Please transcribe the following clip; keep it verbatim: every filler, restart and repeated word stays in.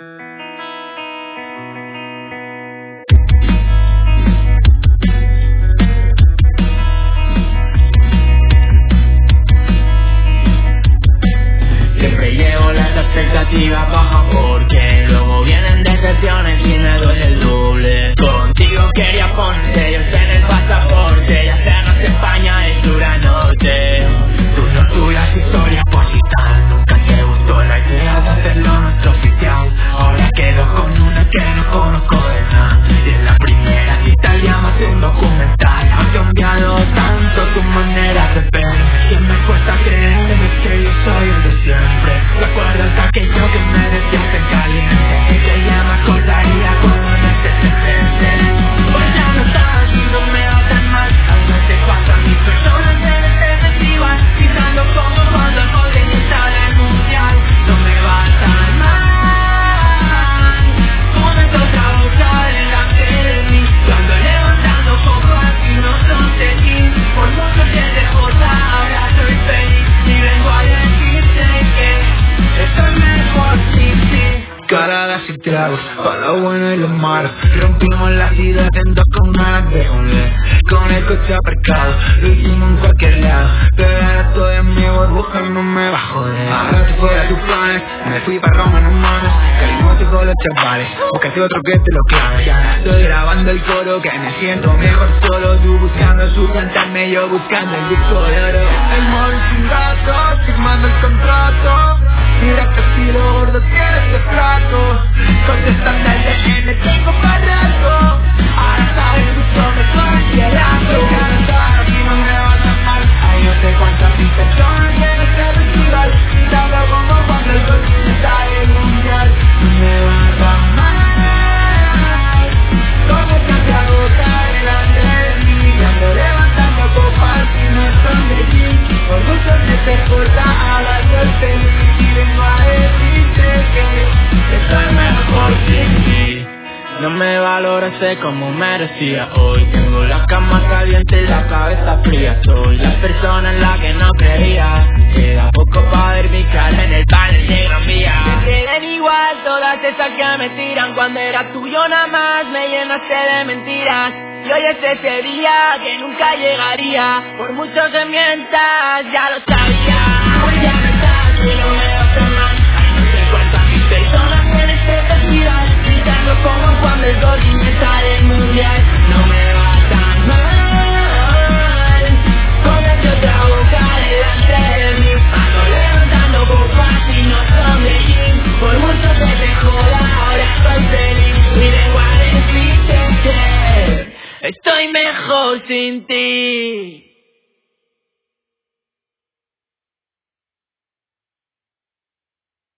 Siempre llevo las expectativas bajas porque luego vienen decepciones y me duele el doble. Contigo quería ponerte Dios en el pasaporte y hacernos España es dura noche. Tú no tuyas historias positas, nunca te gustó la idea de hacerlo nuestro oficial. Ahora quedo con una que no conozco de nada y en la primera cita llamas un documental. Ha cambiado tanto tu manera de ver que me cuesta creer que yo soy el de siempre. ¿Recuerdas aquello que me decías en caliente? Y que ya me acordaría cuando no estés presente. Pues ya no estás y no me va tan mal. Algo te pasa a mis personas en este festival, quitando como cuando el Golden sale el mundial. No me va tan mal. Comenzó otra boca delante de mí, cuando levantando copas y no son de ti. Por mucho que te joda, ahora soy feliz y vengo a decirte que estoy mejor sin ti. Caradas y tragos, para lo bueno y lo malo. Rompimos la ciudad en dos con ganas de joder. Con el coche aparcado, lo hicimos en cualquier lado. Pero ahora estoy en mi burbuja y no me va a joder. Ahora tú fuera tus planes, me fui para Roma en humanos. Calimote con los chavales, buscaste otro que te lo clave. Ya estoy grabando el coro, que me siento mejor solo. Tú buscando suplantarme, yo buscando el disco de oro. El móvil sin gato, firmando el contrato. Mira que si lo gordo tienes de plato. Contestando al D M, tengo para rato. Ahora sabes mucho mejor que el rato. Ya no estás aquí, no me va tan mal. Hay no sé cuántas mil personas en este festival. Y te hablo como cuando el gol sale el mundial. No me va tan mal. Como que te agota delante de mí. Cuando levantando copas y no son de ti. Orgullo de ser corta, ahora soy feliz. Y vengo a decirte que estoy mejor sin ti. No me valoraste como merecía hoy. Tengo la cama caliente y la cabeza fría. Soy la persona en la que no creía. Queda poco para ver mi cara en el panel de Gran Vía. Me queden igual todas esas que me tiran. Cuando era tuyo nada más me llenaste de mentiras. Y hoy es ese día que nunca llegaría. Por mucho que mientas, ya lo sabía. Hoy ya me estás y no me vas tan mal. Ay, no sé cuántas mil personas en este festival, gritando como cuando el gol me sale el mundial. No me va tan mal. Cómete otra boca delante de mí. Ando levantando copas y no son de gym. Por mucho que te joda, ahora estoy feliz. Y vengo a decirte que estoy mejor sin ti.